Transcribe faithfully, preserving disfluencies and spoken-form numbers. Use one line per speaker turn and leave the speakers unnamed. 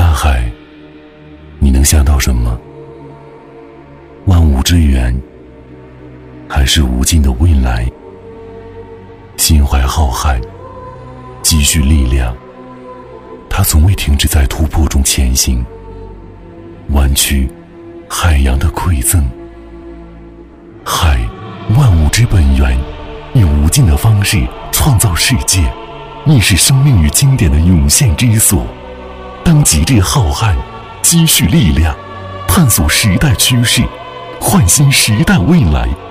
大海，你能想到什么？万物之源，还是无尽的未来？心怀浩瀚，积蓄力量，它从未停止在突破中前行。弯曲，海洋的馈赠。海，万物之本源，以无尽的方式创造世界，亦是生命与经典的涌现之所。当极致浩瀚，积蓄力量，探索时代趋势，焕新时代未来。